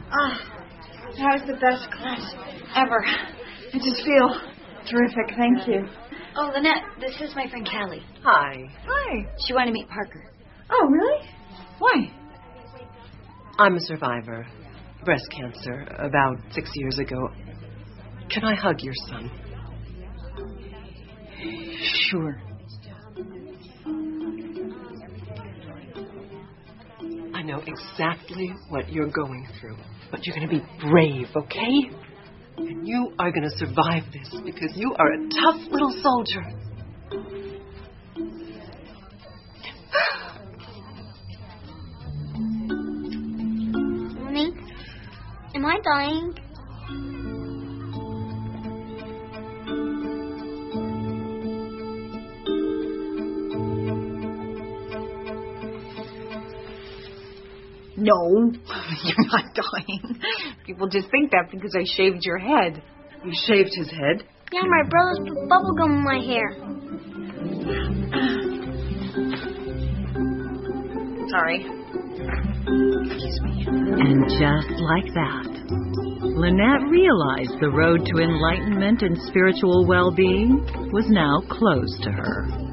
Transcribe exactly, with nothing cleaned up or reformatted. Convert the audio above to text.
Ah, that was the best class ever. I just feel terrific. Thank you. Oh, Lynette, this is my friend Callie. Hi. Hi. She wanted to meet Parker. Oh, really? Why? I'm a survivor. Breast cancer, about six years ago. Can I hug your son? Sure. I know exactly what you're going through, but you're going to be brave, okay? And you are going to survive this because you are a tough little soldier. Mommy, am I dying? No, you're not dying. People just think that because I shaved your head. You shaved his head? Yeah, my brothers put bubble gum in my hair. Sorry. Excuse me. And just like that, Lynette realized the road to enlightenment and spiritual well-being was now closed to her.